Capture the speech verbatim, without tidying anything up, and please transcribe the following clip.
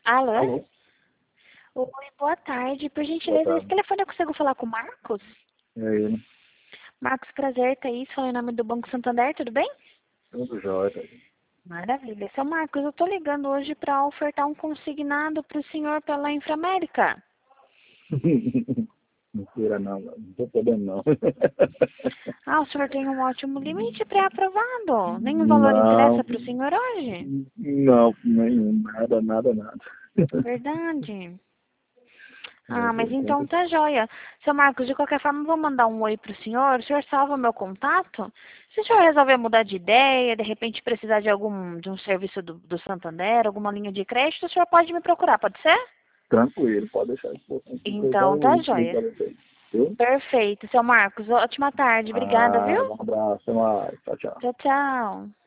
Alô? Alô? Oi, boa tarde. Por Boa gentileza, esse tarde. telefone eu consigo falar com o Marcos? E aí, né? Marcos, prazer, Thaís, fala em nome do Banco Santander, tudo bem? Tudo jóia, tá? Maravilha. Seu Marcos, eu tô ligando hoje para ofertar um consignado para o senhor pela Inframérica. Mentira, não. Não tô podendo, não. Ah, o senhor tem um ótimo limite pré-aprovado. Nenhum valor interessa Não, para o senhor hoje? não, nenhum. Nada, nada, nada. Verdade. É, Ah, por mas enquanto, então tá joia. Seu Marcos, de qualquer forma, eu vou mandar um oi pro senhor. O senhor salva meu contato? Se o senhor resolver mudar de ideia, de repente precisar de algum de um serviço do, do Santander, alguma linha de crédito, o senhor pode me procurar, pode ser? tranquilo, pode deixar isso. Se precisar, Então eu tá ligo joia. para vocês. Viu? Perfeito, seu Marcos. Ótima tarde. Obrigada, Ah, viu? um abraço, até mais. Tchau, tchau. Tchau, tchau.